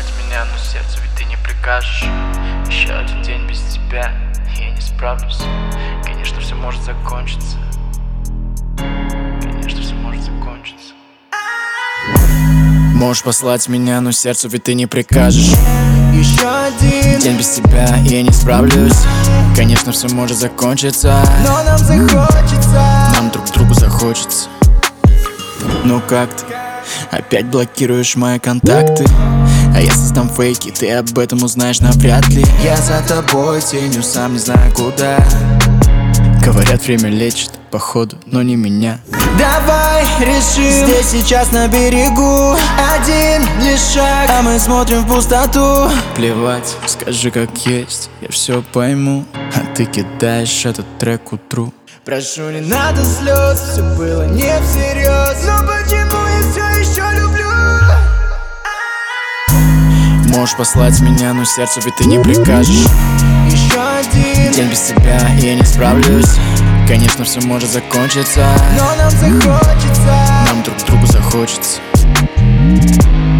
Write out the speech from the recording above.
послать меня, но сердцу ведь ты не прикажешь. Еще один день без тебя, я не справлюсь. Конечно, все может закончиться. Конечно, все может закончиться. Можешь послать меня, но сердцу ведь ты не прикажешь. Еще один день без тебя, я не справлюсь. Конечно, все может закончиться, но нам захочется. нам друг другу захочется. Ну как ты? Опять блокируешь мои контакты. А я создам фейки, ты об этом узнаешь навряд ли. Я за тобой тенью, сам не знаю куда. Говорят, время лечит, походу, но не меня. Давай решим здесь сейчас на берегу. Один лишь шаг, а мы смотрим в пустоту. Плевать, скажи как есть, я все пойму. А ты кидаешь этот трек к утру. Прошу, не надо слез, все было не всерьез. Но почему я все еще люблю? Можешь послать меня, но сердцу ведь ты не прикажешь. Еще один день без тебя, я не справлюсь. Конечно, все может закончиться, но нам захочется. нам друг другу захочется.